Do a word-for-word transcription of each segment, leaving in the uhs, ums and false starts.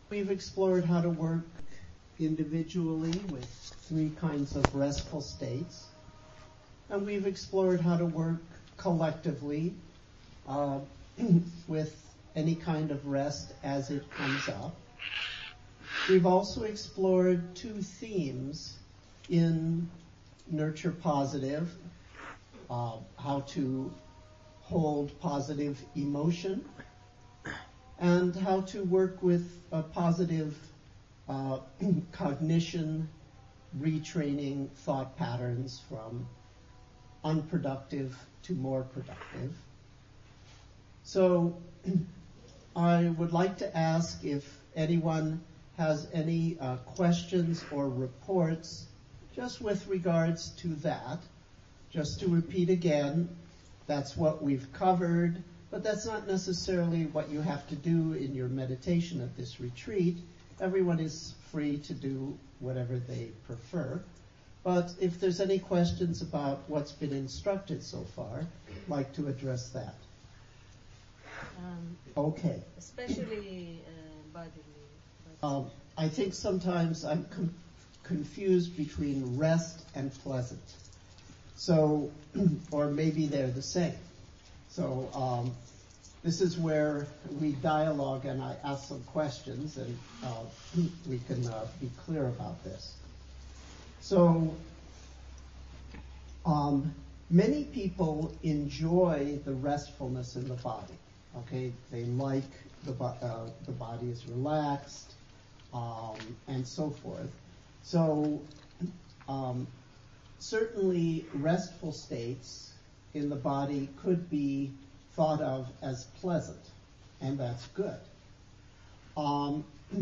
We've explored how to work individually with three kinds of restful states, and we've explored how to work collectively uh, with any kind of rest as it comes up. We've also explored two themes in Nurture Positive, uh, how to hold positive emotion, and how to work with a positive uh, cognition, retraining thought patterns from unproductive to more productive. So I would like to ask if anyone has any uh, questions or reports just with regards to that. Just to repeat again, that's what we've covered, but that's not necessarily what you have to do in your meditation at this retreat. Everyone is free to do whatever they prefer. But if there's any questions about what's been instructed so far, I'd like to address that. Um, okay. Especially uh, bodily. Um, I think sometimes I'm com- confused between rest and pleasant. So, or maybe they're the same. So um, this is where we dialogue and I ask some questions and uh, we can uh, be clear about this. So um, many people enjoy the restfulness in the body. Okay, they like the, uh, the body is relaxed um, and so forth. So um, certainly restful states in the body could be thought of as pleasant, and that's good. Um,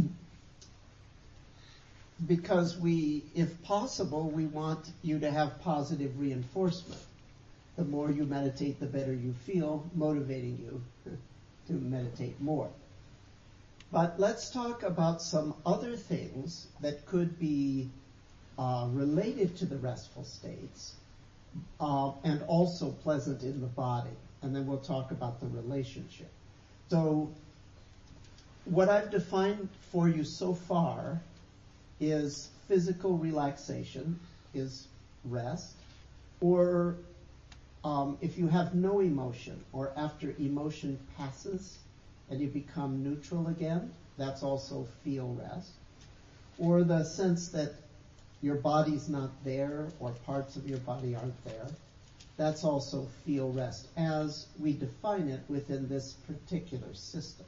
because we, if possible, we want you to have positive reinforcement. The more you meditate, the better you feel, motivating you to meditate more. But let's talk about some other things that could be uh, related to the restful states uh, and also pleasant in the body. And then we'll talk about the relationship. So what I've defined for you so far is physical relaxation, is rest, or um, if you have no emotion, or after emotion passes and you become neutral again, that's also feel rest. Or the sense that your body's not there or parts of your body aren't there, that's also feel rest, as we define it within this particular system.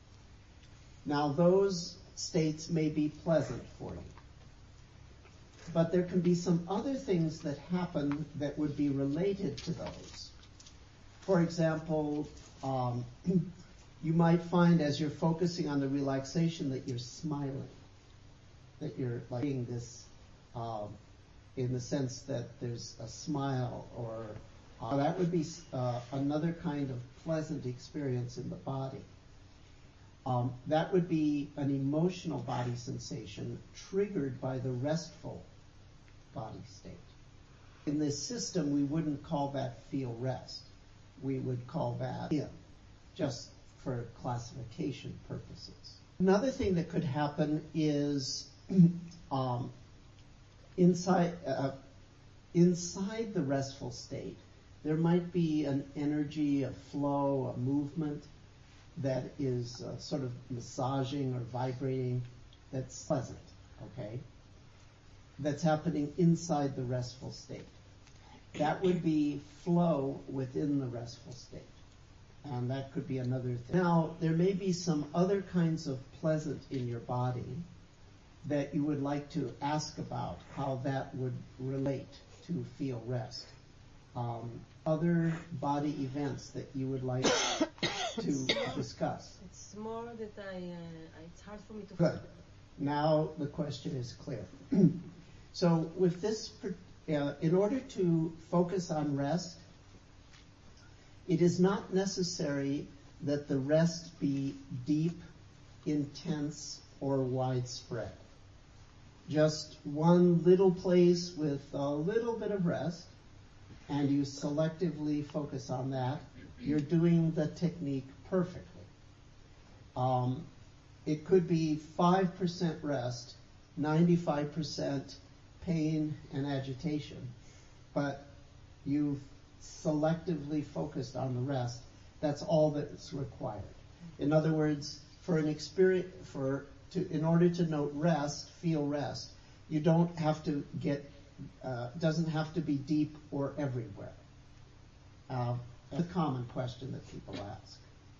Now, those states may be pleasant for you, but there can be some other things that happen that would be related to those. For example, um, you might find as you're focusing on the relaxation that you're smiling, that you're like being this, um, in the sense that there's a smile, or uh, that would be uh, another kind of pleasant experience in the body. Um, that would be an emotional body sensation triggered by the restful body state. In this system, we wouldn't call that feel rest. We would call that yeah, just for classification purposes. Another thing that could happen is um, inside uh, inside the restful state, there might be an energy, a flow, a movement that is uh, sort of massaging or vibrating, that's pleasant, okay? That's happening inside the restful state. That would be flow within the restful state. And that could be another thing. Now, there may be some other kinds of pleasant in your body that you would like to ask about how that would relate to feel rest. Um, other body events that you would like to discuss. It's more that I, uh, it's hard for me to... Good. Now the question is clear. So with this, uh, in order to focus on rest, it is not necessary that the rest be deep, intense, or widespread. Just one little place with a little bit of rest, and you selectively focus on that, you're doing the technique perfectly. Um, it could be five percent rest, ninety-five percent pain and agitation, but you've selectively focused on the rest. That's all that's required. In other words, for an experience, for to, in order to note rest, feel rest, you don't have to get, uh, doesn't have to be deep or everywhere. Uh, a common question that people ask.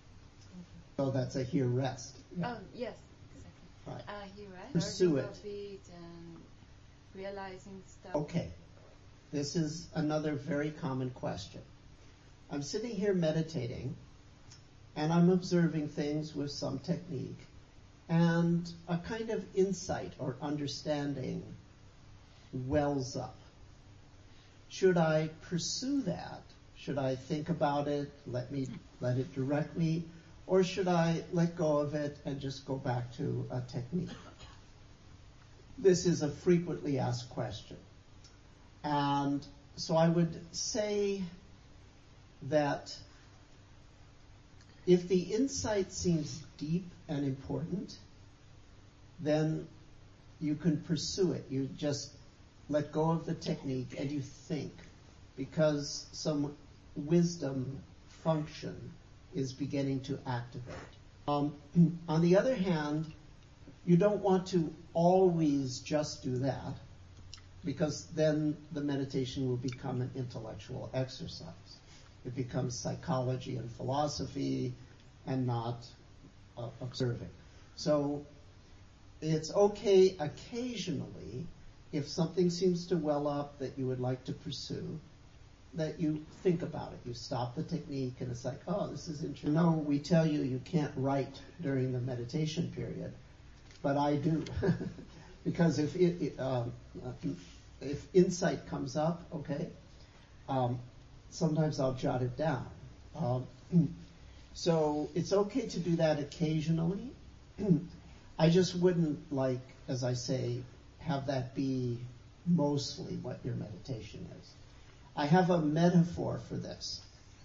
So that's a here rest. Oh, yes, exactly. Right. Uh, here rest. Pursue Learning it. of it and realizing stuff. Okay. This is another very common question. I'm sitting here meditating, and I'm observing things with some technique, and a kind of insight or understanding wells up. Should I pursue that? Should I think about it, let me let it direct me, or should I let go of it and just go back to a technique? This is a frequently asked question. And so I would say that if the insight seems deep and important, then you can pursue it. You just let go of the technique and you think, because some wisdom function is beginning to activate. Um, on the other hand, you don't want to always just do that, because then the meditation will become an intellectual exercise. It becomes psychology and philosophy and not uh, observing. So it's okay occasionally, if something seems to well up that you would like to pursue, that you think about it. You stop the technique and it's like, oh, this is interesting. No, we tell you you can't write during the meditation period, but I do. Because if it, it, um, if insight comes up, okay, um, sometimes I'll jot it down. Um, so it's okay to do that occasionally. I just wouldn't, like, as I say, have that be mostly what your meditation is. I have a metaphor for this.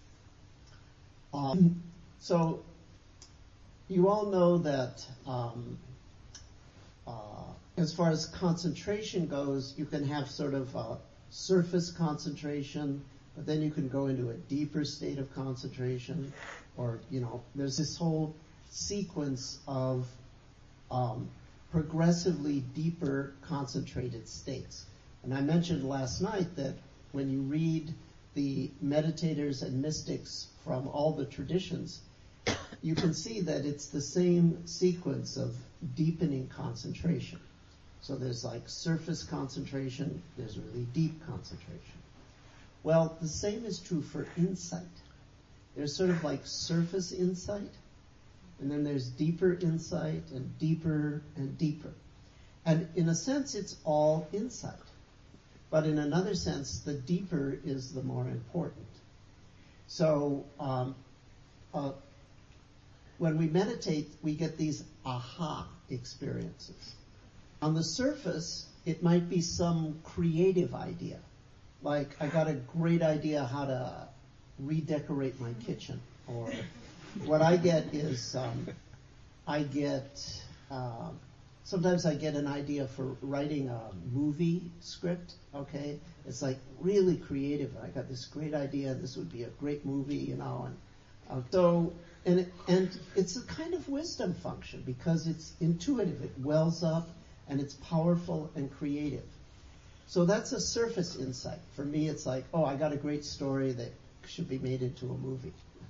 Um, so you all know that um, uh, as far as concentration goes, you can have sort of a surface concentration, but then you can go into a deeper state of concentration, or, you know, there's this whole sequence of um, progressively deeper concentrated states. And I mentioned last night that when you read the meditators and mystics from all the traditions, you can see that it's the same sequence of deepening concentration. So there's like surface concentration, there's really deep concentration. Well, the same is true for insight. There's sort of like surface insight, and then there's deeper insight and deeper and deeper. And in a sense, it's all insight. But in another sense, the deeper is the more important. So um, uh, when we meditate, we get these aha experiences. On the surface, it might be some creative idea. Like, I got a great idea how to redecorate my kitchen. Or what I get is, um, I get, uh, sometimes I get an idea for writing a movie script, okay? It's like really creative. I got this great idea, this would be a great movie, you know. And uh, so, and, it, and it's a kind of wisdom function because it's intuitive. It wells up and it's powerful and creative. So that's a surface insight. For me, it's like, oh, I got a great story that should be made into a movie.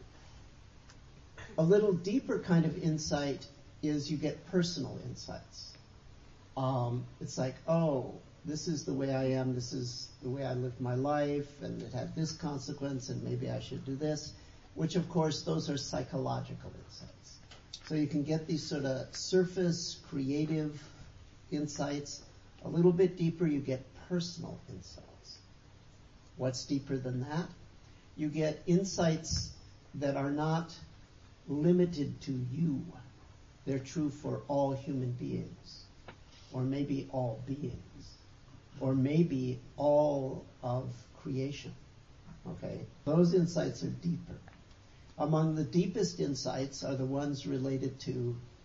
A little deeper kind of insight is you get personal insights. Um, it's like, oh, this is the way I am, this is the way I lived my life, and it had this consequence, and maybe I should do this, which, of course, those are psychological insights. So you can get these sort of surface, creative insights. A little bit deeper, you get personal insights. What's deeper than that? You get insights that are not limited to you. They're true for all human beings, or maybe all beings, or maybe all of creation. Okay? Those insights are deeper. Among the deepest insights are the ones related to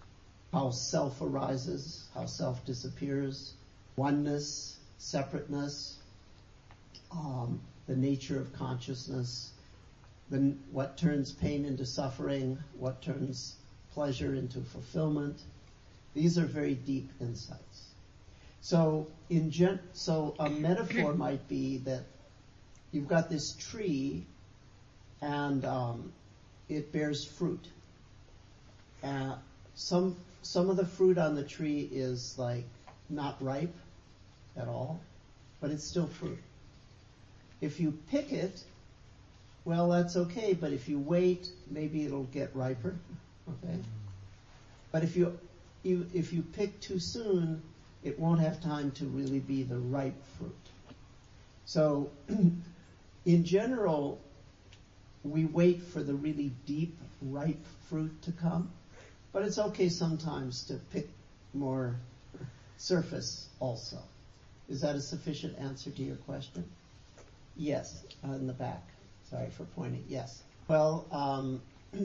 how self arises, how self disappears, oneness, separateness, um, the nature of consciousness, the, what turns pain into suffering, what turns pleasure into fulfillment. These are very deep insights. So, in gen- so a metaphor might be that you've got this tree, and um, it bears fruit. Uh, some some of the fruit on the tree is like not ripe at all, but it's still fruit. If you pick it, well, that's okay, but if you wait, maybe it'll get riper, okay? But if you, you if you pick too soon, it won't have time to really be the ripe fruit. So, in general, we wait for the really deep, ripe fruit to come, but it's okay sometimes to pick more surface also. Is that a sufficient answer to your question? Yes, uh, in the back. Sorry for pointing. Yes. Well, um,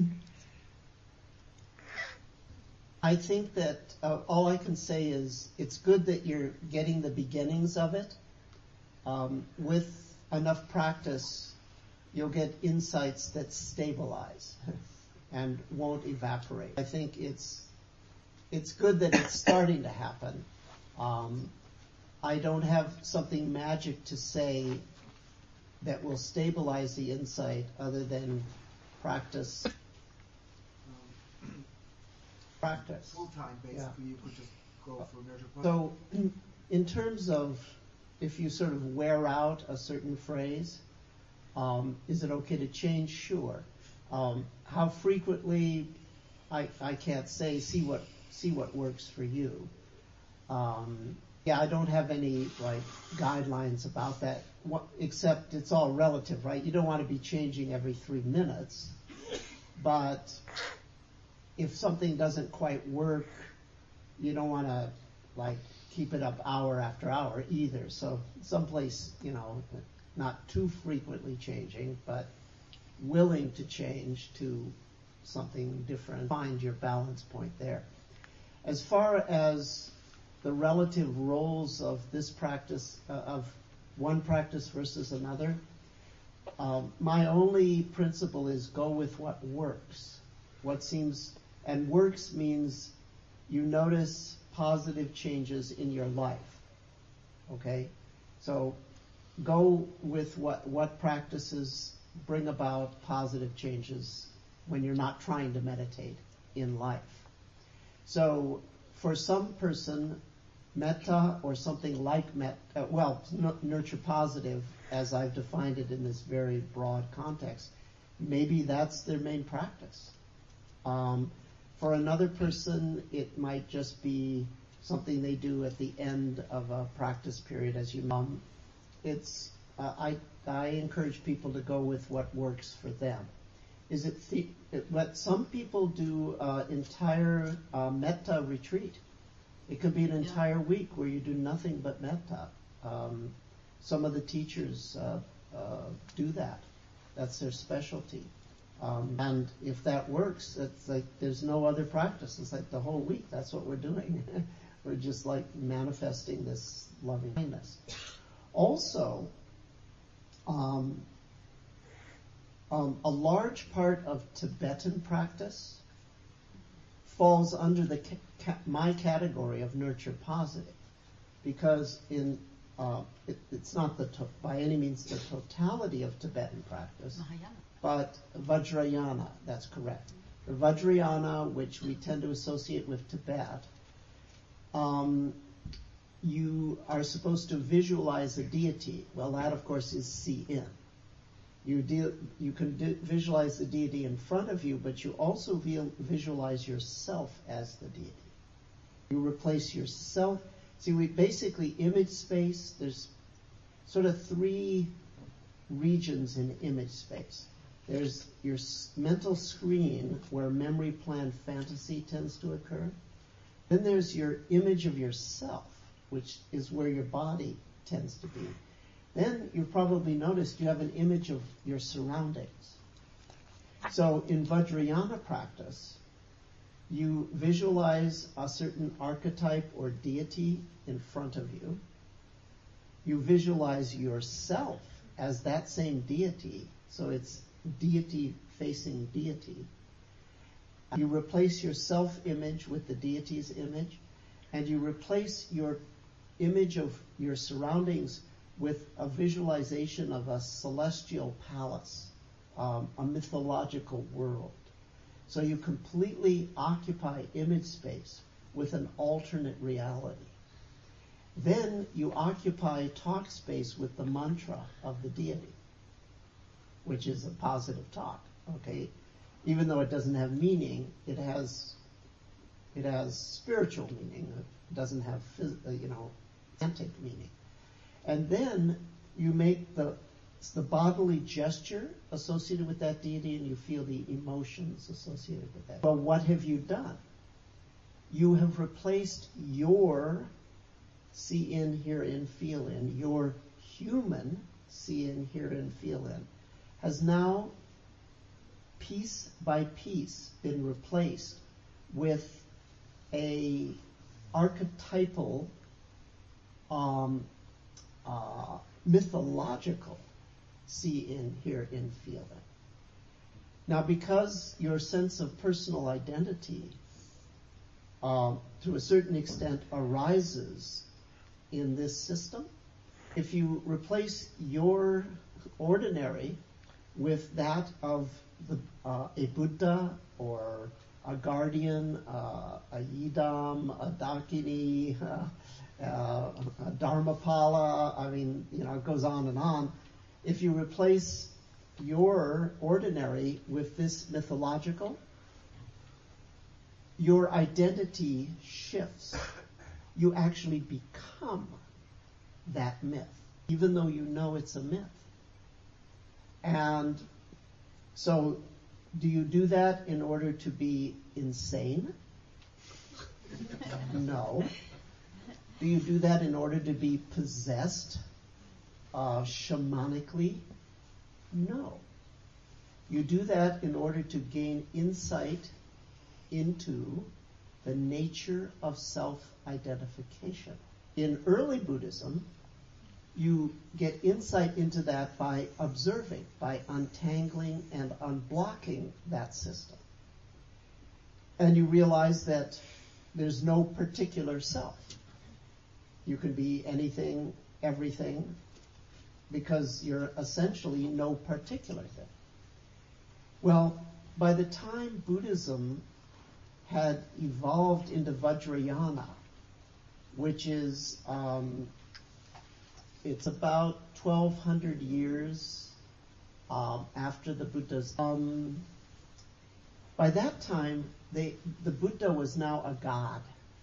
I think that uh, all I can say is it's good that you're getting the beginnings of it. Um, with enough practice, you'll get insights that stabilize and won't evaporate. I think it's it's good that it's starting to happen. Um, I don't have something magic to say that will stabilize the insight other than practice. Um, practice. Full time, basically, Yeah. you could just go for nurture plus. So, in terms of if you sort of wear out a certain phrase, um, is it okay to change? Sure. Um, how frequently? I I can't say. See what see what works for you. Um, yeah, I don't have any like guidelines about that. What, except it's all relative, right? You don't want to be changing every three minutes, but if something doesn't quite work, you don't want to like keep it up hour after hour either. So someplace, you know, not too frequently changing, but willing to change to something different. Find your balance point there. As far as the relative roles of this practice, uh, of one practice versus another, um, my only principle is go with what works. What seems, and works means you notice positive changes in your life. Okay? So go with what, what practices bring about positive changes when you're not trying to meditate in life. So for some person, metta or something like metta, uh, well, n- nurture positive, as I've defined it in this very broad context, maybe that's their main practice. Um, for another person, it might just be something they do at the end of a practice period, as you know. Um, it's uh, I I encourage people to go with what works for them. Is it, the, it what some people do uh, entire uh, metta retreat. It could be an entire yeah. week where you do nothing but metta. Um, some of the teachers uh, uh, do that. That's their specialty. Um, and if that works, it's like there's no other practice. It's like the whole week, that's what we're doing. We're just like manifesting this loving kindness. Also, um, um, a large part of Tibetan practice falls under the ca- ca- my category of nurture positive, because in uh, it, it's not the to- by any means the totality of Tibetan practice, Mahayana. but Vajrayana, that's correct. The Vajrayana, which we tend to associate with Tibet, um, you are supposed to visualize a deity. Well, that of course is see in. You deal, you can di- visualize the deity in front of you, but you also vi- visualize yourself as the deity. You replace yourself. See, we basically image space. There's sort of three regions in image space. There's your s- mental screen where memory plan fantasy tends to occur. Then there's your image of yourself, which is where your body tends to be. Then you've probably noticed you have an image of your surroundings. So in Vajrayana practice, You visualize a certain archetype or deity in front of you. You visualize yourself as that same deity, so it's deity facing deity. You replace your self-image with the deity's image, and you replace your image of your surroundings with a visualization of a celestial palace, um, a mythological world. So you completely occupy image space with an alternate reality. Then you occupy talk space with the mantra of the deity, which is a positive talk, okay? Even though it doesn't have meaning, it has it has spiritual meaning. It doesn't have, you know, semantic meaning. And then you make the the bodily gesture associated with that deity, and you feel the emotions associated with that. But what have you done? You have replaced your see in, hear in, feel in, your human see in, hear in, feel in, has now piece by piece been replaced with a archetypal, um, uh, mythological see in, hear in, feel in. Now, because your sense of personal identity, um, to a certain extent, arises in this system, if you replace your ordinary with that of the, uh, a Buddha or a guardian, uh, a Yidam, a Dakini, uh, uh, a Dharmapala, I mean, you know, it goes on and on. If you replace your ordinary with this mythological, your identity shifts. You actually become that myth, even though you know it's a myth. And so, do you do that in order to be insane? No. Do you do that in order to be possessed uh, shamanically? No. You do that in order to gain insight into the nature of self-identification. In early Buddhism, you get insight into that by observing, by untangling and unblocking that system. And you realize that there's no particular self. You can be anything, everything, because you're essentially no particular thing. Well, by the time Buddhism had evolved into Vajrayana, which is, um, it's about twelve hundred years um, after the Buddha's, um, by that time, they, the Buddha was now a god.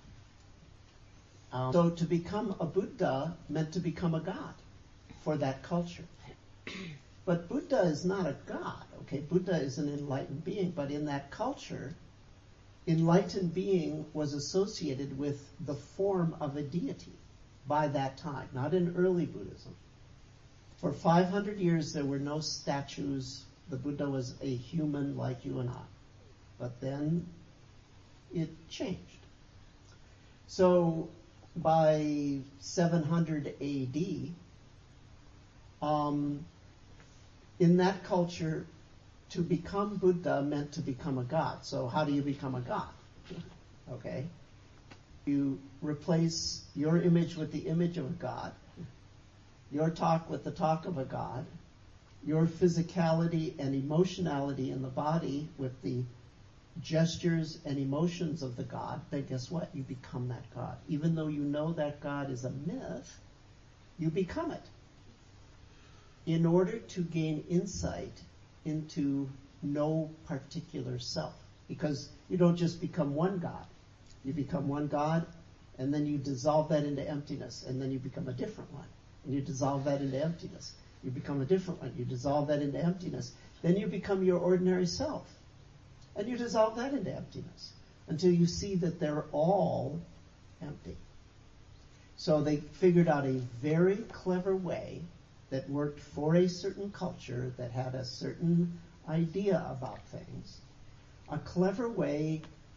Um, so to become a Buddha meant to become a god for that culture. But Buddha is not a god, okay? Buddha is an enlightened being, but in that culture, enlightened being was associated with the form of a deity by that time, not in early Buddhism. For five hundred years, there were no statues. The Buddha was a human like you and I. But then it changed. So by seven hundred A D, um, in that culture, to become Buddha meant to become a god. So how do you become a god? Okay. You replace your image with the image of a god, your talk with the talk of a god, your physicality and emotionality in the body with the gestures and emotions of the god, then guess what? You become that god. Even though you know that god is a myth, you become it. In order to gain insight into no particular self. Because you don't just become one god. You become one god, and then you dissolve that into emptiness, and then you become a different one. And you dissolve that into emptiness. You become a different one. You dissolve that into emptiness. Then you become your ordinary self. And you dissolve that into emptiness until you see that they're all empty. So they figured out a very clever way that worked for a certain culture that had a certain idea about things, a clever way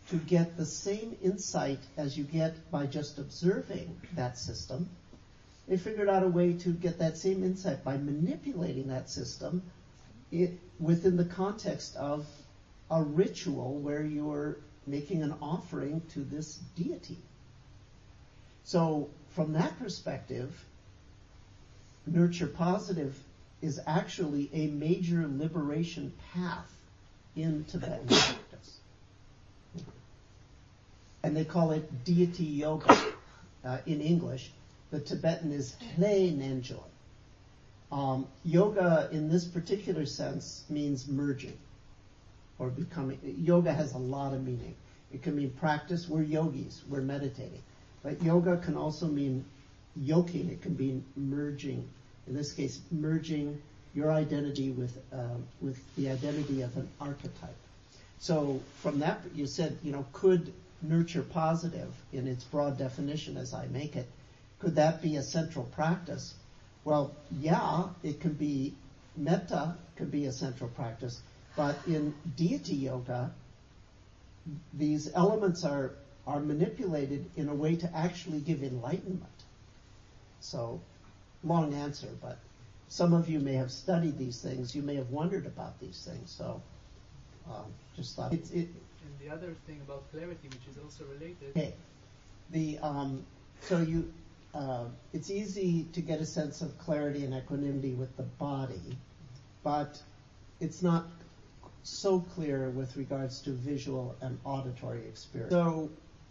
to get the same insight as you get by just observing that system. They figured out a way to get that same insight by manipulating that system it, within the context of a ritual where you're making an offering to this deity. So from that perspective, Nurture Positive is actually a major liberation path in Tibetan practice. And they call it deity yoga uh, in English. The Tibetan is Hle Nenjoy. Um, yoga in this particular sense means merging or becoming. Yoga has a lot of meaning. It can mean practice. We're yogis. We're meditating. But yoga can also mean yoking. It can be merging. In this case, merging your identity with uh, with the identity of an archetype. So from that, you said, you know, could Nurture Positive, in its broad definition as I make it, could that be a central practice? Well, yeah, it could be. Metta could be a central practice, but in deity yoga, these elements are are manipulated in a way to actually give enlightenment. So, long answer, but some of you may have studied these things. You may have wondered about these things. So, um, just thought it's it. And the other thing about clarity, which is also related. Okay, the um, so you. Uh, it's easy to get a sense of clarity and equanimity with the body, but it's not so clear with regards to visual and auditory experience. So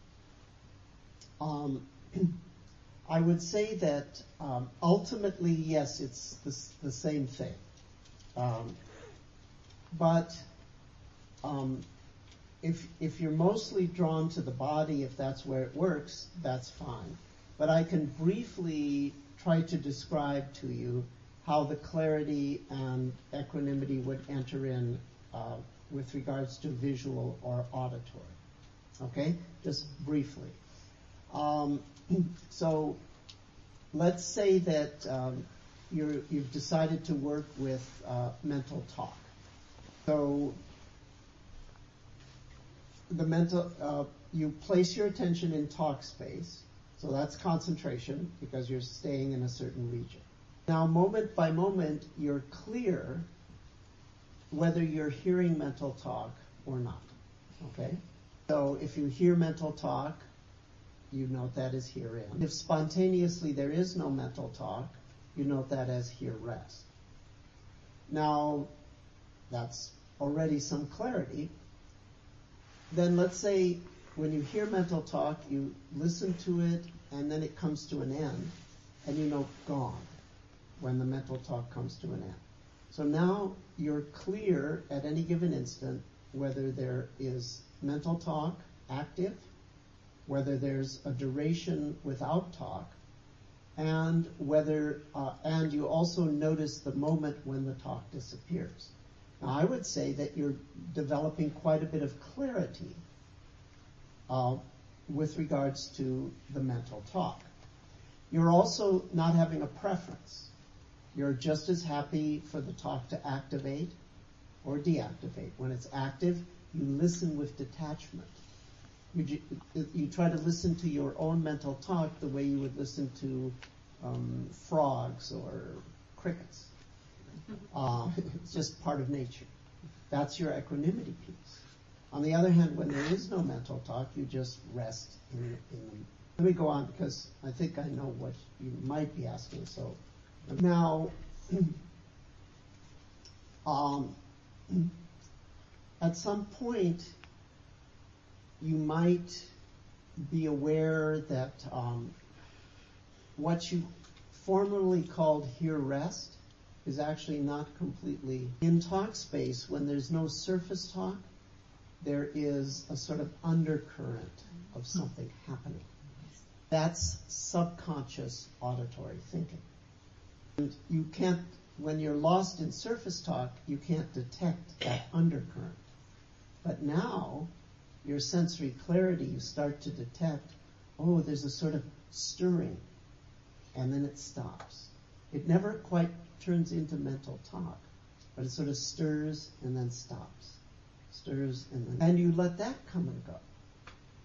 um, I would say that um, ultimately, yes, it's the, the same thing. Um, but um, if if you're mostly drawn to the body, if that's where it works, that's fine. But I can briefly try to describe to you how the clarity and equanimity would enter in uh, with regards to visual or auditory. Okay? Just briefly. Um, so let's say that um, you're, you've decided to work with uh, mental talk. So the mental, uh, you place your attention in talk space. So that's concentration because you're staying in a certain region. Now, moment by moment, you're clear whether you're hearing mental talk or not. Okay? So if you hear mental talk, you note that as herein. If spontaneously there is no mental talk, you note that as here rest. Now, that's already some clarity. Then let's say when you hear mental talk, you listen to it, and then it comes to an end, and you know gone when the mental talk comes to an end. So now you're clear at any given instant whether there is mental talk active, whether there's a duration without talk, and whether uh, and you also notice the moment when the talk disappears. Now, I would say that you're developing quite a bit of clarity Uh, with regards to the mental talk. You're also not having a preference. You're just as happy for the talk to activate or deactivate. When it's active, you listen with detachment. You, you try to listen to your own mental talk the way you would listen to um, frogs or crickets. Uh, it's just part of nature. That's your equanimity piece. On the other hand, when there is no mental talk, you just rest in, in them. Let me go on because I think I know what you might be asking. So now, um, at some point, you might be aware that um, what you formerly called here rest is actually not completely in talk space. When there's no surface talk, there is a sort of undercurrent of something happening. That's subconscious auditory thinking. And you can't, when you're lost in surface talk, you can't detect that undercurrent. But now, your sensory clarity, you start to detect, oh, there's a sort of stirring, and then it stops. It never quite turns into mental talk, but it sort of stirs and then stops. Stirs and then, and you let that come and go.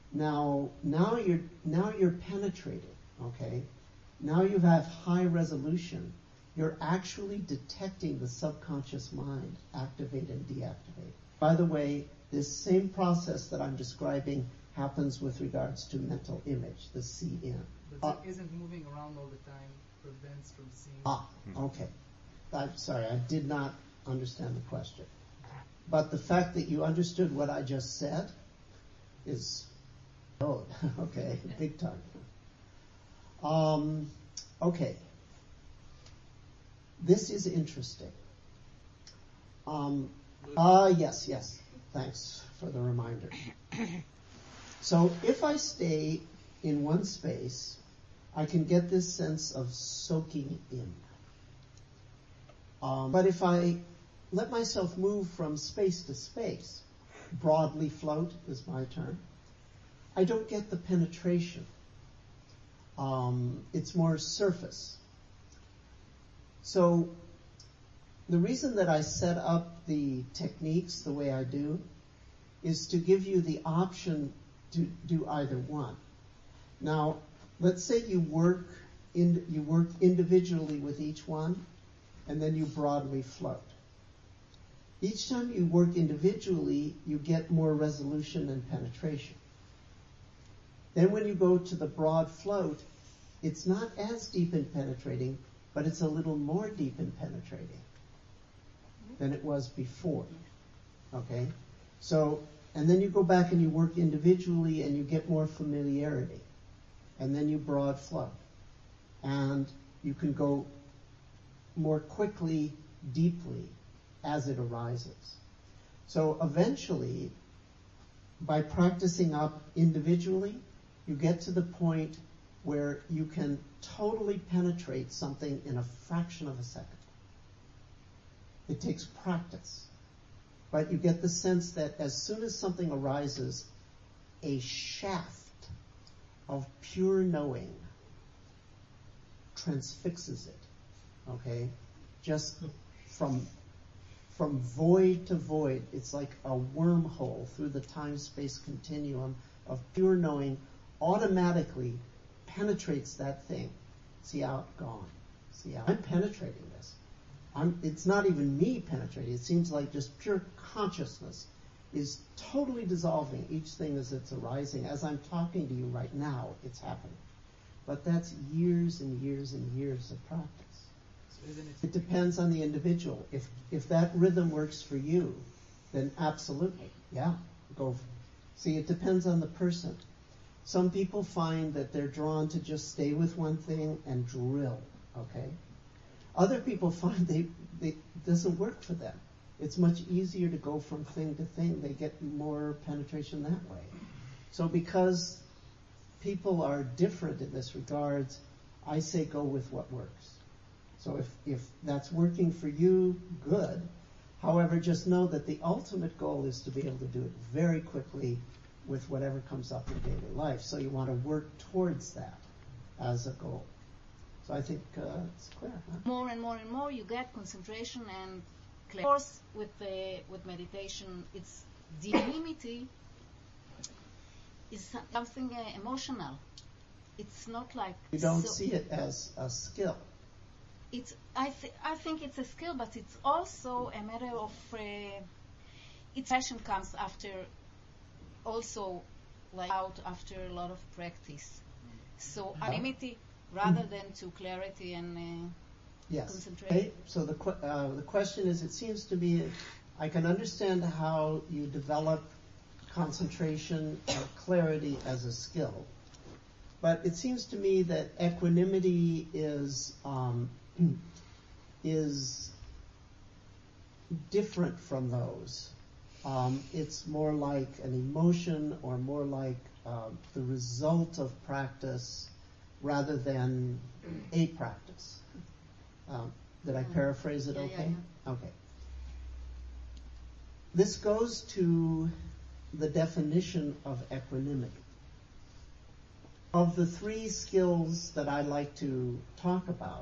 Now, now you're now you're penetrating. Okay, now you have high resolution. You're actually detecting the subconscious mind activate and deactivate. By the way, this same process that I'm describing happens with regards to mental image, the C N. But Uh, it isn't moving around all the time prevents from seeing. Ah, okay. I'm sorry, I did not understand the question. But the fact that you understood what I just said is, oh, okay, big time. Um, okay. This is interesting. Um, ah, yes, yes. Thanks for the reminder. So if I stay in one space, I can get this sense of soaking in. Um, but if I let myself move from space to space, broadly float is my term, I don't get the penetration. Um, it's more surface. So the reason that I set up the techniques the way I do is to give you the option to do either one. Now, let's say you work in, you work individually with each one, and then you broadly float. Each time you work individually, you get more resolution and penetration. Then when you go to the broad float, it's not as deep in penetrating, but it's a little more deep in penetrating than it was before. Okay? So, and then you go back and you work individually and you get more familiarity. And then you broad flow. And you can go more quickly, deeply, as it arises. So eventually, by practicing up individually, you get to the point where you can totally penetrate something in a fraction of a second. It takes practice. But you get the sense that as soon as something arises, a shaft of pure knowing transfixes it. Okay? Just from from void to void, it's like a wormhole through the time-space continuum of pure knowing automatically penetrates that thing. See how it's gone. See how I'm penetrating this. I'm, it's not even me penetrating. It seems like just pure consciousness is totally dissolving each thing as it's arising. As I'm talking to you right now, it's happening. But that's years and years and years of practice. So isn't it? It depends on the individual. If if that rhythm works for you, then absolutely, yeah, go. See, it depends on the person. Some people find that they're drawn to just stay with one thing and drill, okay? Other people find they, they it doesn't work for them. It's much easier to go from thing to thing. They get more penetration that way. So because people are different in this regards, I say go with what works. So if, if that's working for you, good. However, just know that the ultimate goal is to be able to do it very quickly with whatever comes up in daily life. So you want to work towards that as a goal. So I think uh, it's clear. Huh? More and more and more you get concentration and clarity. Of course, with the, with meditation, it's the equanimity is something uh, emotional. It's not like You don't so, see it as a skill. It's I th- I think it's a skill, but it's also a matter of uh, its passion comes after also like out after a lot of practice. So equanimity rather than to clarity and uh, Yes. concentration. Okay. So the qu- uh, the question is, it seems to be, I can understand how you develop concentration and clarity as a skill, but it seems to me that equanimity is um, is different from those. Um, it's more like an emotion or more like uh, the result of practice rather than a practice. Um, did I paraphrase it Yeah, yeah, okay? Okay. This goes to the definition of equanimity. Of the three skills that I like to talk about,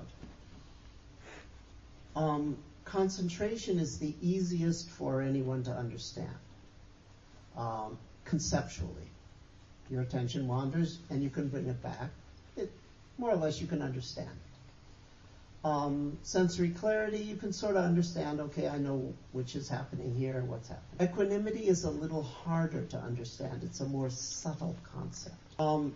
um, concentration is the easiest for anyone to understand, um, conceptually. your attention wanders and you can bring it back. It, more or less you can understand it. Um, sensory clarity, you can sort of understand, okay, I know which is happening here, what's happening. Equanimity is a little harder to understand. It's a more subtle concept. Um,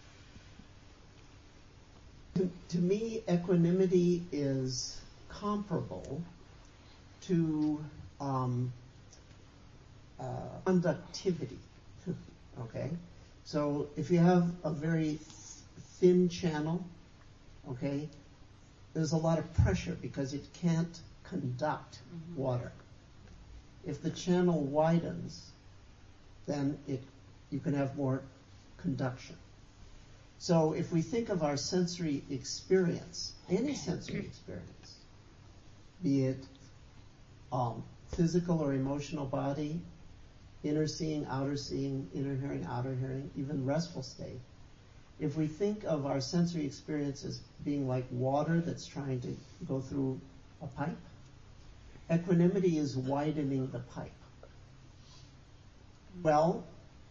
to, to me, equanimity is comparable to um, uh, conductivity. Okay? So if you have a very thin channel, okay, there's a lot of pressure because it can't conduct mm-hmm. water. If the channel widens, then it you can have more conduction. So if we think of our sensory experience, any sensory experience, be it um, physical or emotional body, inner seeing, outer seeing, inner hearing, outer hearing, even restful state, if we think of our sensory experience as being like water that's trying to go through a pipe, equanimity is widening the pipe. Well,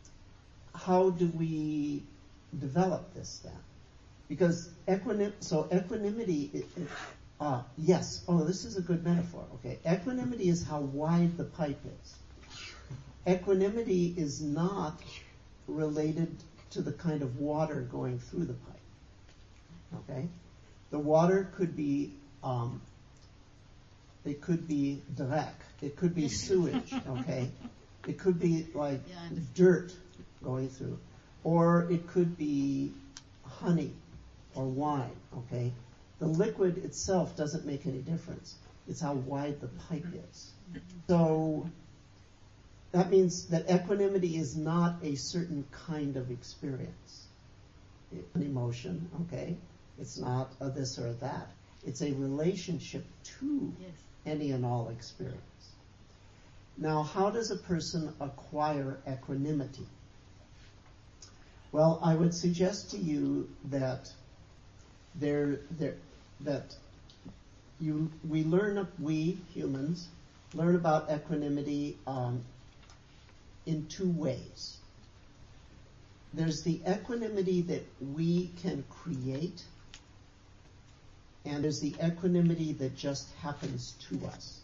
how do we develop this then? Because equanim- so equanimity, it, it, uh, yes, oh, this is a good metaphor, okay. Equanimity is how wide the pipe is. Equanimity is not related to the kind of water going through the pipe. Okay? The water could be, um, it could be dreck, it could be sewage, okay? It could be like Yeah, dirt going through. Or it could be honey or wine, okay? The liquid itself doesn't make any difference. It's how wide the pipe is. So that means that equanimity is not a certain kind of experience. An emotion, okay? It's not a this or a that. It's a relationship to Yes. any and all experience. Now, how does a person acquire equanimity? Well, I would suggest to you that there, there, that you, we learn, we humans learn about equanimity um, in two ways. There's the equanimity that we can create, and there's the equanimity that just happens to us.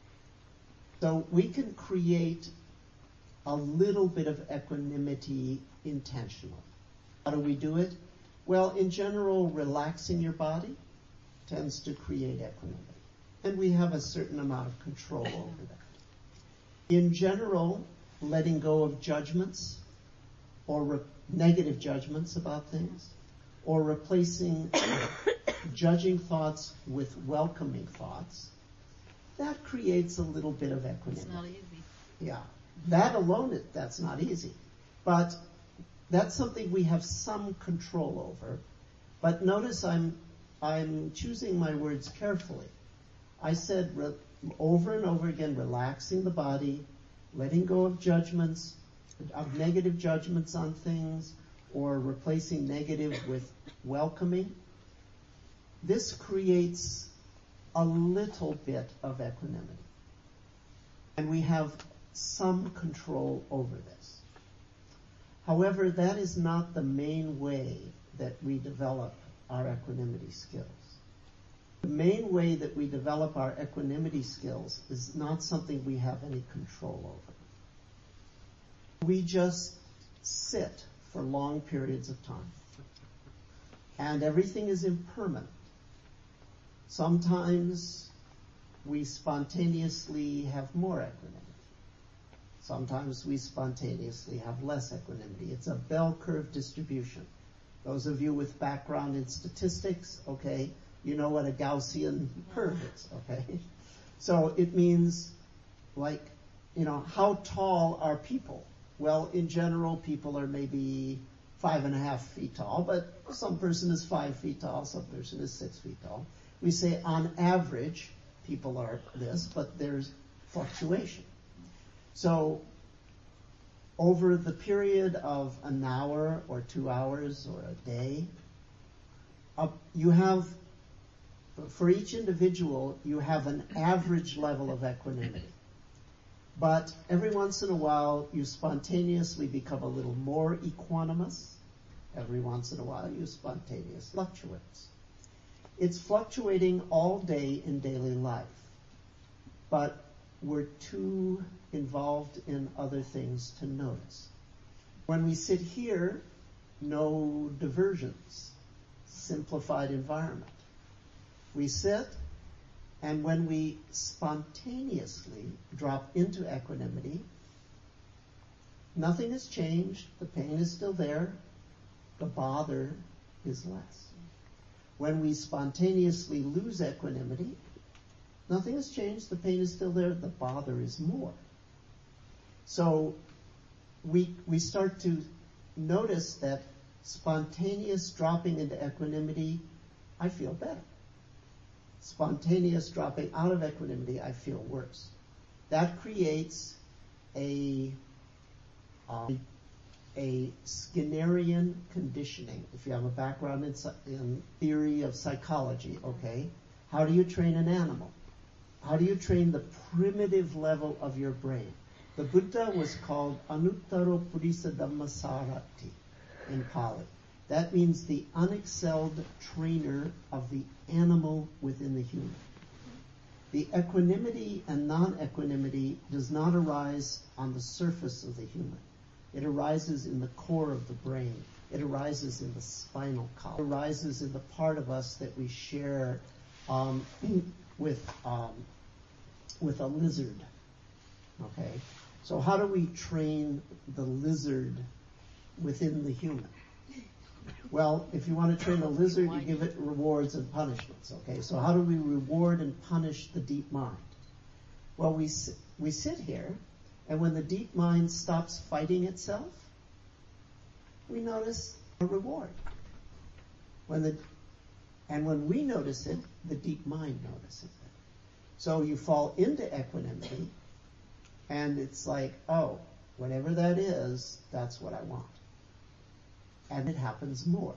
So we can create a little bit of equanimity intentionally. How do we do it? Well, in general, relaxing your body tends to create equanimity. And we have a certain amount of control over that. In general, letting go of judgments or re- negative judgments about things, or replacing judging thoughts with welcoming thoughts, that creates a little bit of equanimity. It's not easy. Yeah. That alone, it, that's not easy. But that's something we have some control over. But notice I'm I'm choosing my words carefully. I said re- over and over again, relaxing the body, letting go of judgments, of negative judgments on things, or replacing negative with welcoming. This creates a little bit of equanimity. And we have some control over this. However, that is not the main way that we develop our equanimity skills. The main way that we develop our equanimity skills is not something we have any control over. We just sit for long periods of time. And everything is impermanent. Sometimes we spontaneously have more equanimity. Sometimes we spontaneously have less equanimity. It's a bell curve distribution. Those of you with background in statistics, okay, you know what a Gaussian curve is, okay? So it means, like, you know, how tall are people? Well, in general, people are maybe five and a half feet tall, but some person is five feet tall, some person is six feet tall. We say on average, people are this, but there's fluctuation. So over the period of an hour or two hours or a day, uh, you have, for each individual, you have an average level of equanimity. But every once in a while, you spontaneously become a little more equanimous. Every once in a while, you spontaneously fluctuates. It's fluctuating all day in daily life. But we're too involved in other things to notice. When we sit here, no diversions, simplified environment. We sit, and when we spontaneously drop into equanimity, nothing has changed, the pain is still there, the bother is less. When we spontaneously lose equanimity, nothing has changed, the pain is still there, the bother is more. So we we start to notice that spontaneous dropping into equanimity, I feel better. Spontaneous dropping out of equanimity, I feel worse. That creates a um, a Skinnerian conditioning. If you have a background in, in theory of psychology, okay, how do you train an animal? How do you train the primitive level of your brain? The Buddha was called Anuttaro Purisa Dhammasarati in Pali. That means the unexcelled trainer of the animal within the human. The equanimity and non-equanimity does not arise on the surface of the human. It arises in the core of the brain. It arises in the spinal column. It arises in the part of us that we share um, with um, with a lizard. Okay? So how do we train the lizard within the human? Well, if you want to train a lizard, you give it rewards and punishments. Okay? So how do we reward and punish the deep mind? Well, we sit, we sit here, and when the deep mind stops fighting itself, we notice a reward. When the and when we notice it, the deep mind notices it. So you fall into equanimity, and it's like, oh, whatever that is, that's what I want. And it happens more.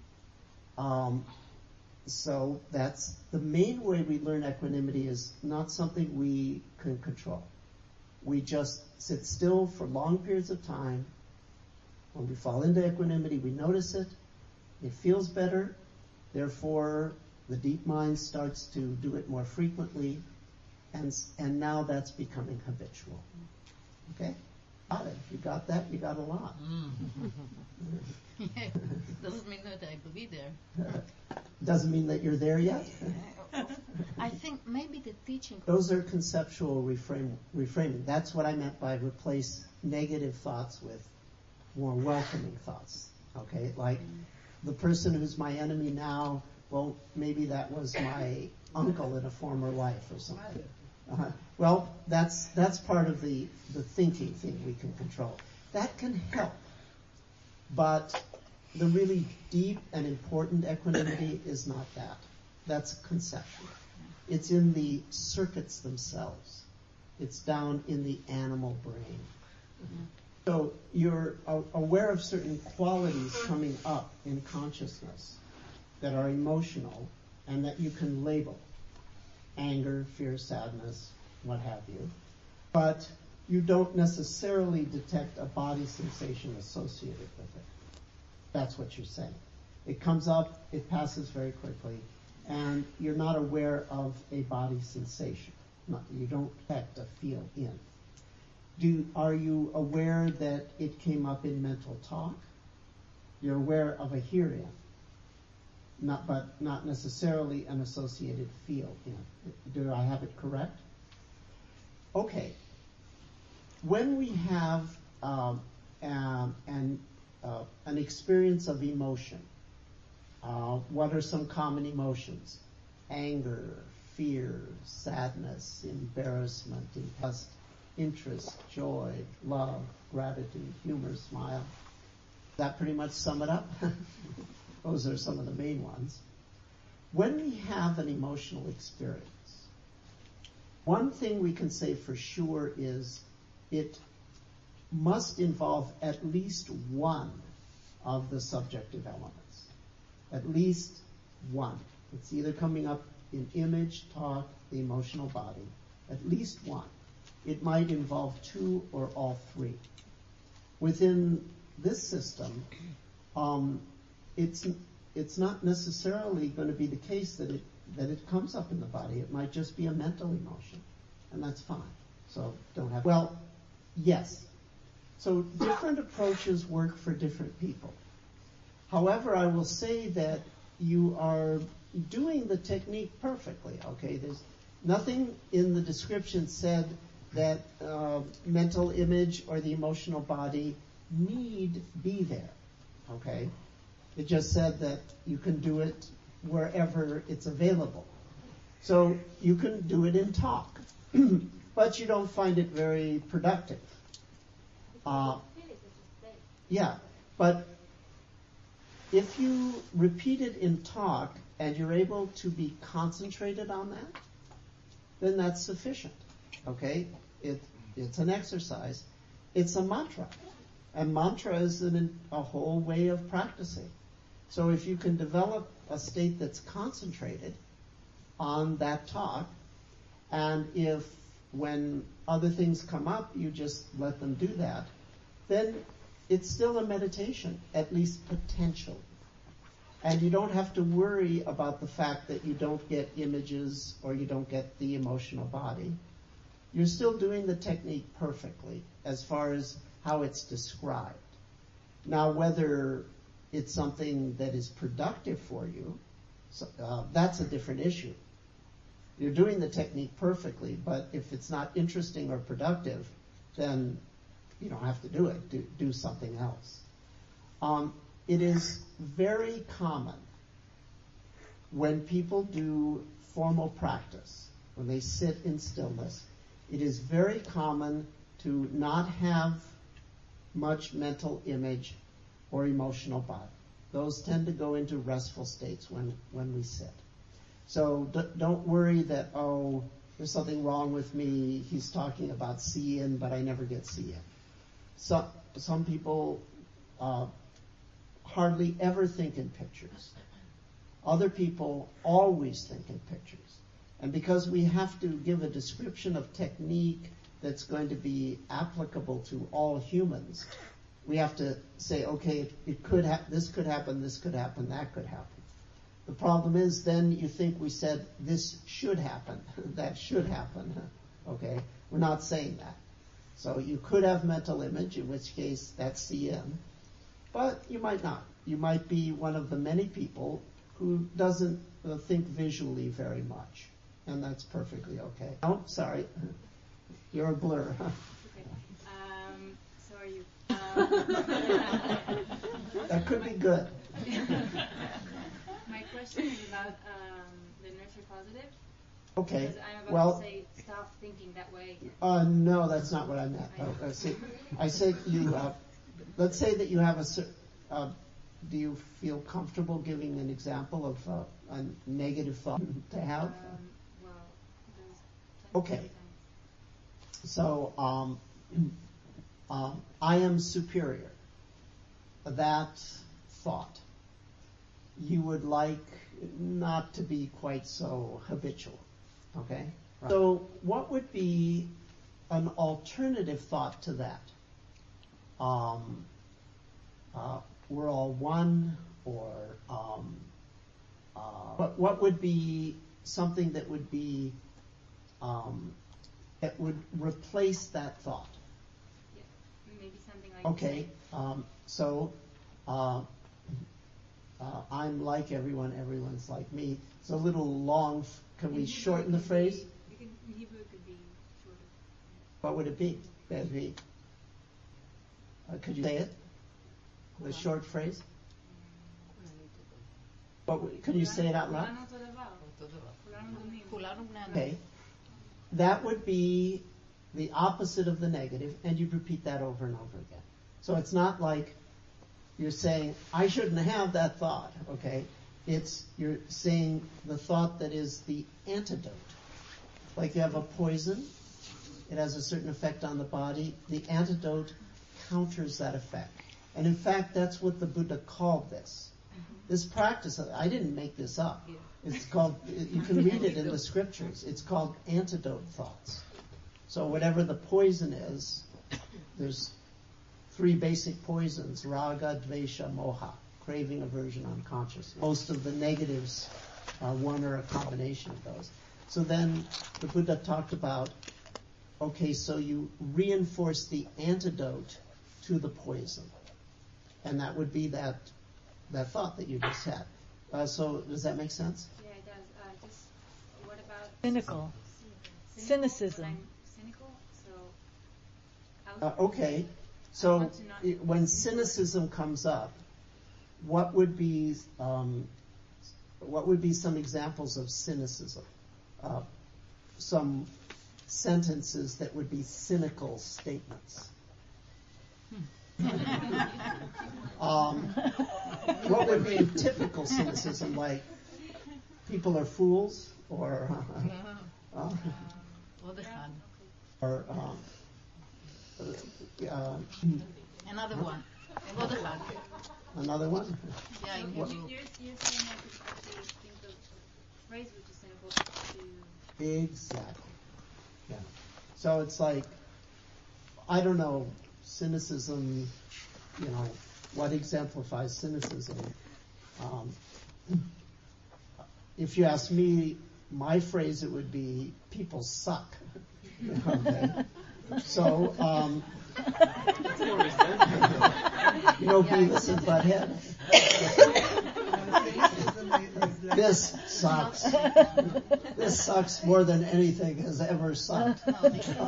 Um, so that's the main way we learn equanimity is not something we can control. We just sit still for long periods of time. When we fall into equanimity, we notice it. It feels better. Therefore, the deep mind starts to do it more frequently. And, and now that's becoming habitual. Okay? Got it. If you got that, you got a lot. Doesn't mean that I will be there. Doesn't mean that you're there yet. I think maybe the teaching. Those are conceptual reframe, reframing. That's what I meant by replace negative thoughts with more welcoming thoughts. Okay, like the person who's my enemy now, well, maybe that was my uncle in a former life or something. Uh-huh. Well, that's that's part of the, the thinking thing we can control. That can help. But the really deep and important equanimity is not that. That's conceptual. It's in the circuits themselves. It's down in the animal brain. Mm-hmm. So you're a- aware of certain qualities coming up in consciousness that are emotional and that you can label. Anger, fear, sadness, what have you. But you don't necessarily detect a body sensation associated with it. That's what you're saying. It comes up, it passes very quickly, and you're not aware of a body sensation. Not, you don't detect a feel in. Do, are you aware that it came up in mental talk? You're aware of a hear-in, not, but not necessarily an associated feel in. Do I have it correct? Okay. When we have um, um, an, uh, an experience of emotion, uh, what are some common emotions? Anger, fear, sadness, embarrassment, impulse, interest, joy, love, gratitude, humor, smile. Does that pretty much sum it up? Those are some of the main ones. When we have an emotional experience, one thing we can say for sure is it must involve at least one of the subjective elements. At least one. It's either coming up in image, talk, the emotional body. At least one. it might involve two or all three. Within this system, um, it's it's not necessarily going to be the case that it that it comes up in the body. It might just be a mental emotion, and that's fine. So don't have. Well, yes. So different approaches work for different people. However, I will say that you are doing the technique perfectly. Okay, there's nothing in the description said that uh, mental image or the emotional body need be there. Okay, it just said that you can do it wherever it's available. So you can do it in talk, but you don't find it very productive. Uh, yeah, but if you repeat it in talk and you're able to be concentrated on that, then that's sufficient. Okay? It, it's an exercise. It's a mantra. And mantra is an, a whole way of practicing. So if you can develop a state that's concentrated on that talk, and if when other things come up, you just let them do that, then it's still a meditation, at least potentially. And you don't have to worry about the fact that you don't get images or you don't get the emotional body. You're still doing the technique perfectly as far as how it's described. Now, whether it's something that is productive for you, so, uh, that's a different issue. You're doing the technique perfectly, but if it's not interesting or productive, then you don't have to do it. Do, do something else. Um, it is very common when people do formal practice, when they sit in stillness, it is very common to not have much mental image or emotional body. Those tend to go into restful states when, when we sit. So d- don't worry that, oh, there's something wrong with me. He's talking about seeing, but I never get seeing. So, some people uh, hardly ever think in pictures. Other people always think in pictures. And because we have to give a description of technique that's going to be applicable to all humans, we have to say, okay, it, it could ha- this could happen, this could happen, that could happen. The problem is then you think we said this should happen, that should happen. Okay, we're not saying that. So you could have mental image, in which case that's C M, but you might not. You might be one of the many people who doesn't uh, think visually very much, and that's perfectly okay. Oh, sorry, you're a blur. Okay. Um, so are you? Um, That could be good. My question is about um, the nurture positive. Okay, Because I'm about well, to say stop thinking that way. uh, no, that's not what I meant. Oh, I see. I said you. Uh, let's say that you have a. cer- Uh, do you feel comfortable giving an example of uh, a negative thought to have? Um, well, there's plenty Okay. of times. So, um, um, I am superior. That thought you would like not to be quite so habitual. Okay? So, what would be an alternative thought to that? Um, uh, we're all one, or um, uh, but what would be something that would be um, that would replace that thought? Yeah. Maybe something like Okay, um, so uh, uh, I'm like everyone, everyone's like me. It's a little long. F- Can In we Hebrew shorten it the could phrase? Be, it could, in Hebrew it could be shorter. What would it be? That'd be. Uh, could you say it? The short phrase. What? would- Can you say it out loud? כולנו אותו דבר. אותו דבר. כולנו דומים. כולנו בני אדם. Okay. That would be the opposite of the negative, and you'd repeat that over and over again. So it's not like you're saying, I shouldn't have that thought, okay? It's, you're saying the thought that is the antidote. Like you have a poison, it has a certain effect on the body. The antidote counters that effect. And in fact, that's what the Buddha called this. This practice, I didn't make this up. It's called, you can read it in the scriptures. It's called antidote thoughts. So whatever the poison is, there's three basic poisons: raga, dvesha, moha, craving, aversion, unconscious. Most of the negatives are one or a combination of those. So then the Buddha talked about, okay, so you reinforce the antidote to the poison. And that would be that that thought that you just had. Uh, so does that make sense? Yeah, it does. Uh, just what about Cynical. cynical? Cynicism. I'm cynical, so I Uh, would, okay, I so want to not it, be when cynical. cynicism comes up, what would be um, what would be some examples of cynicism? Uh, some sentences that would be cynical statements. um, what would be typical cynicism? Like people are fools, or uh, עוד אחד. or um, uh, Another one. עוד אחד. another one. Yeah, in What- Hebrew. You're, you're saying I could actually think of a phrase which is cynical to Exactly. Yeah. So it's like, I don't know, cynicism, you know, what exemplifies cynicism? Um, if you ask me, my phrase, it would be, people suck. Okay. So, um, you know, Beavis and Butthead. This sucks. This sucks more than anything has ever sucked. No, this is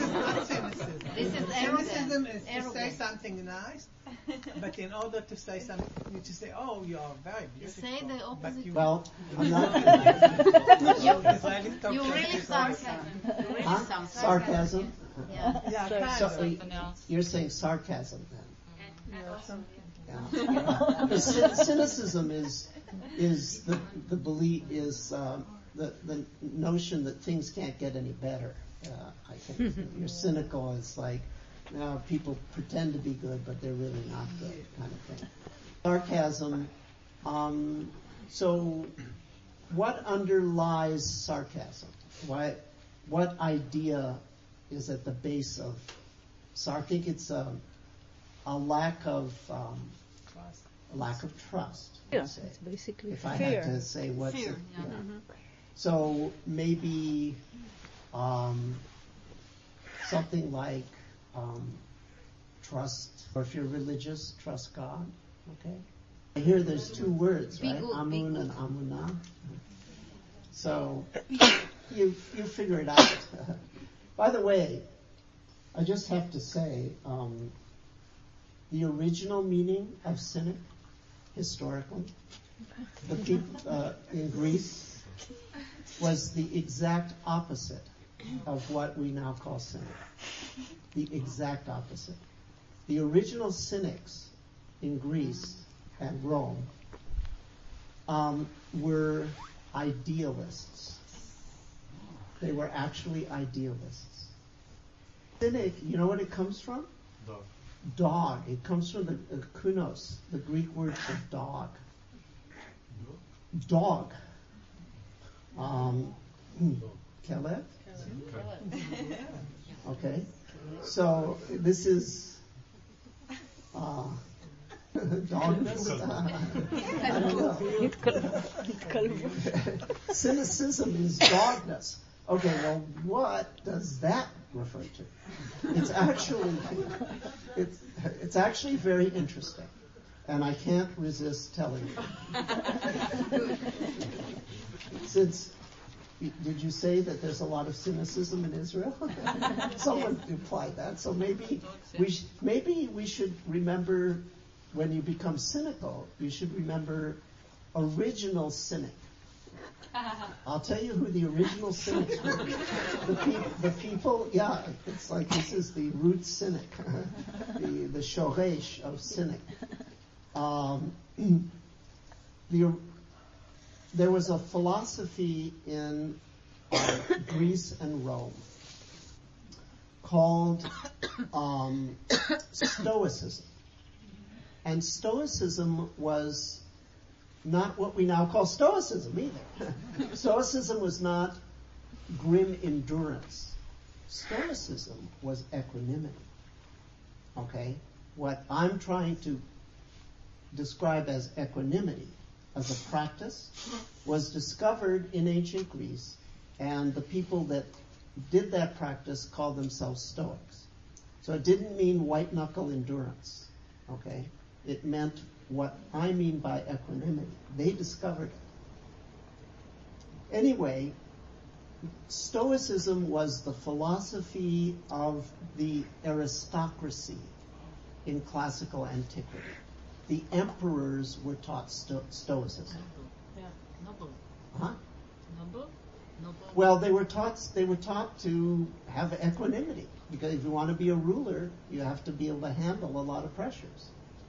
this is Cynicism arrogant. is to say Arrogant. something nice, but in order to say something, you just say, "Oh, you are very You beautiful." say the But opposite. you, Well, I'm not. Israeli talk You to really us sound like that. You really Huh? sound Sarcasm? Yeah. Yeah, So- kind So, of. you're saying sarcasm then? and, and also Yeah. Because cyn- cynicism is is the the belief is um, the the notion that things can't get any better. Uh, I think you're cynical. It's like, now people pretend to be good, but they're really not good, kind of thing. Sarcasm. Um, so, what underlies sarcasm? Why? What idea is at the base of sarcasm? I think it's a a lack of um, Trust. a lack of trust. I Yeah, would say. it's basically If I fear. had to say what's Fear, it, yeah. yeah. So maybe um, something like um, trust, or if you're religious, trust God. Okay. I hear there's two words, Be right? good, be Amun good. and amunah. So you you figure it out. By the way, I just have to say, um, the original meaning of cynic, historically, the people uh, in Greece, was the exact opposite of what we now call cynic. The exact opposite. The original cynics in Greece and Rome um, were idealists. They were actually idealists. Cynic, you know what it comes from? Dog. Dog. It comes from the uh, kunos, the Greek word for dog. Dog. Um, Caleb? Okay. So this is uh, dogness. I don't know. Cynicism is dogness. Okay, well, what does that refer to? It's actually, it's, it's actually very interesting, and I can't resist telling you. Since, did you say that there's a lot of cynicism in Israel? Someone implied that, so maybe we sh- maybe we should remember, when you become cynical, you should remember original cynic. I'll tell you who the original cynics were. The, peop- the people, yeah, it's like this is the root cynic, the the shoresh of cynic. Um, the, there was a philosophy in uh, Greece and Rome called um, Stoicism. And Stoicism was not what we now call Stoicism either. Stoicism was not grim endurance. Stoicism was equanimity. Okay? What I'm trying to describe as equanimity, as a practice, was discovered in ancient Greece, and the people that did that practice called themselves Stoics. So it didn't mean white-knuckle endurance. Okay? It meant what I mean by equanimity. They discovered it. Anyway, Stoicism was the philosophy of the aristocracy in classical antiquity. The emperors were taught sto- Stoicism. Yeah, noble. Huh? Noble? Noble. Well, they were taught they were taught to have equanimity, because if you want to be a ruler, you have to be able to handle a lot of pressures.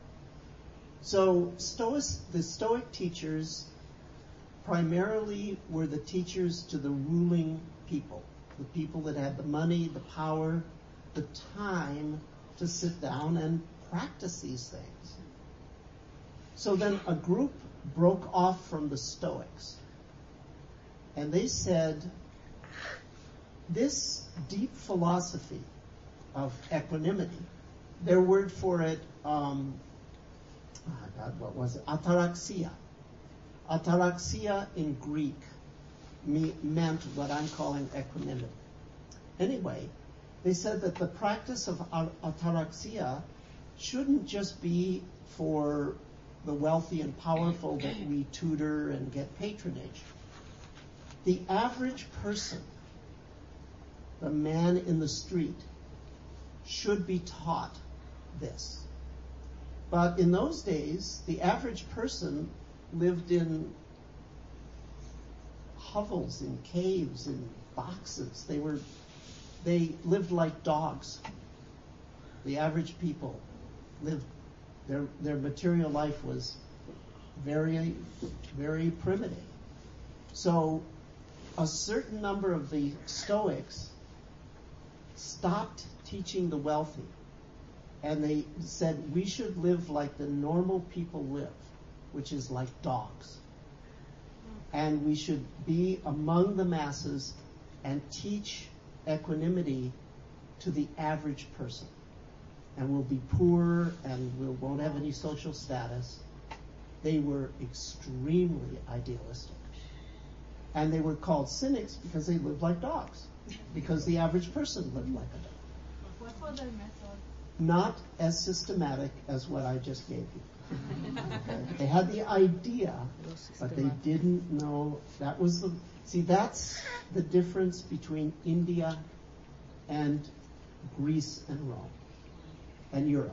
So Stoic, the Stoic teachers primarily were the teachers to the ruling people, the people that had the money, the power, the time to sit down and practice these things. So then a group broke off from the Stoics, and they said, this deep philosophy of equanimity, their word for it, um, oh God, what was it? Ataraxia. Ataraxia in Greek me, meant what I'm calling equanimity. Anyway, they said that the practice of ataraxia shouldn't just be for the wealthy and powerful that we tutor and get patronage. The average person, the man in the street, should be taught this. But in those days, the average person lived in hovels, in caves, in boxes. They were, they lived like dogs. The average people lived, their their material life was very, very primitive. So a certain number of the Stoics stopped teaching the wealthy, and they said we should live like the normal people live, which is like dogs. And we should be among the masses and teach equanimity to the average person. And we'll be poor and we won't have any social status. They were extremely idealistic. And they were called cynics because they lived like dogs. Because the average person lived like a dog. What was their method? Not as systematic as what I just gave you. Okay. They had the idea, but they didn't know. That was the see. That's the difference between India and Greece and Rome and Europe.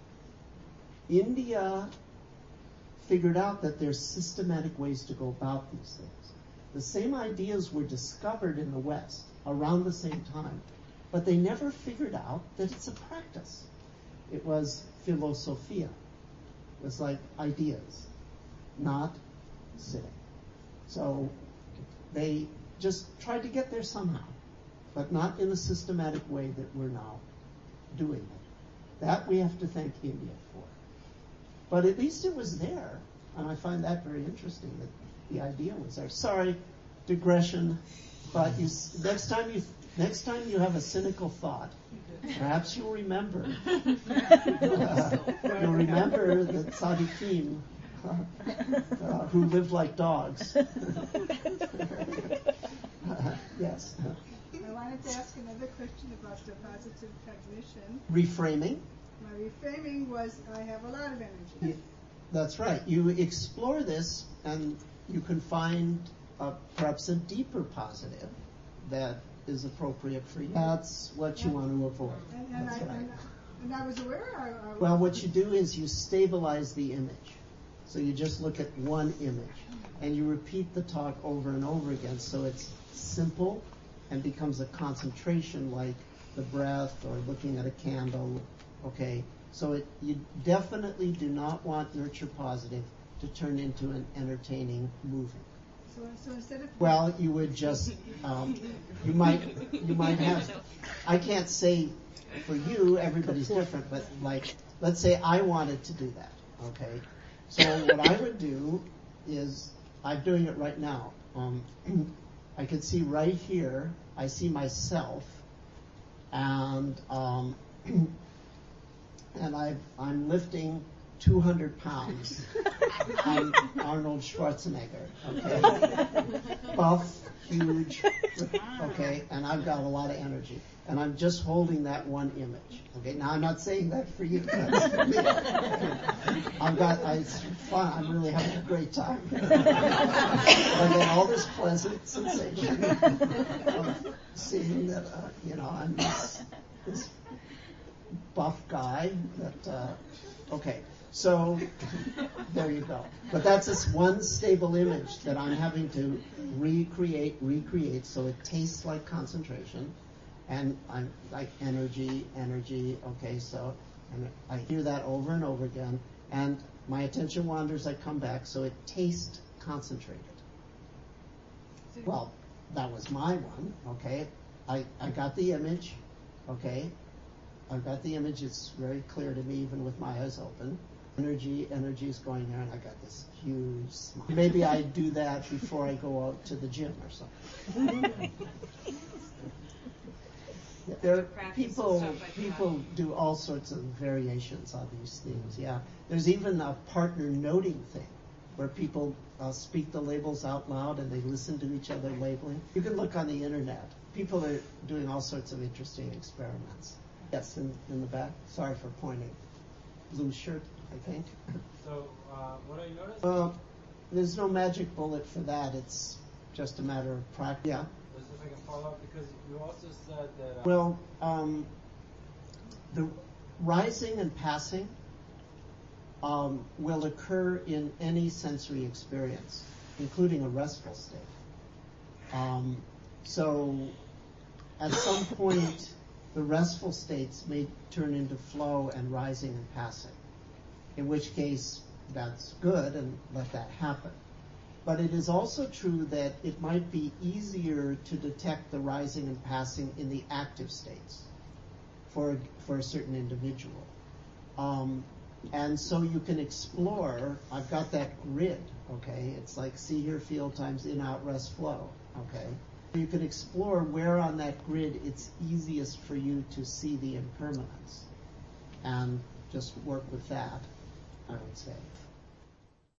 India figured out that there's systematic ways to go about these things. The same ideas were discovered in the West around the same time, but they never figured out that it's a practice. It was philosophia. It was like ideas, not sitting. So they just tried to get there somehow, but not in the systematic way that we're now doing it. That we have to thank India for. But at least it was there, and I find that very interesting that the idea was there. Sorry, digression, but you, next time you next time you have a cynical thought, perhaps you'll remember. Uh, you'll remember the tzaddikim uh, uh, who lived like dogs. uh, yes. I wanted to ask another question about the positive cognition. Reframing. My reframing was, I have a lot of energy. Yeah, that's right. You explore this, and you can find uh, perhaps a deeper positive that is appropriate for you. That's what you want to avoid. And, and, I, That's right. and, and I was aware I, I was... Well, what you do is you stabilize the image. So you just look at one image, and you repeat the talk over and over again, so it's simple and becomes a concentration, like the breath or looking at a candle. Okay, so it, you definitely do not want nurture positive to turn into an entertaining movie. So, so instead of... Well, you would just, um, you might, you might have, I can't say for you, everybody's different, but like, let's say I wanted to do that, okay? So what I would do is, I'm doing it right now. Um, I can see right here, I see myself, and um, and I I'm lifting two hundred pounds. I'm Arnold Schwarzenegger, okay? Buff, huge, okay? And I've got a lot of energy. And I'm just holding that one image, okay? Now, I'm not saying that for you. That's for me. I've got, I, it's fun. I'm really having a great time. I get all this pleasant sensation of seeing that, uh, you know, I'm this, this buff guy that, uh, okay. So there you go. But that's this one stable image that I'm having to recreate, recreate, so it tastes like concentration, and I'm like energy, energy. Okay, so and I hear that over and over again, and my attention wanders. I come back, so it tastes concentrated. Well, that was my one. Okay, I I got the image. Okay, I've got the image. It's very clear to me, even with my eyes open. Energy, energy is going there, and I got this huge smile. Maybe I do that before I go out to the gym or something. There, people, people do all sorts of variations on these things. Yeah, there's even a partner noting thing, where people uh, speak the labels out loud and they listen to each other labeling. You can look on the internet. People are doing all sorts of interesting experiments. Yes, in, in the back. Sorry for pointing. Blue shirt, I think. So, uh, what I noticed... Well, there's no magic bullet for that. It's just a matter of practice. Yeah. Just if I can follow up, because you also said that... Uh, well, um, the rising and passing um, will occur in any sensory experience, including a restful state. Um, so, at some point... the restful states may turn into flow and rising and passing, in which case that's good and let that happen. But it is also true that it might be easier to detect the rising and passing in the active states for, for a certain individual. Um, and so you can explore, I've got that grid, okay? It's like see, hear, feel times in, out, rest, flow, okay? You can explore where on that grid it's easiest for you to see the impermanence and just work with that, I would say.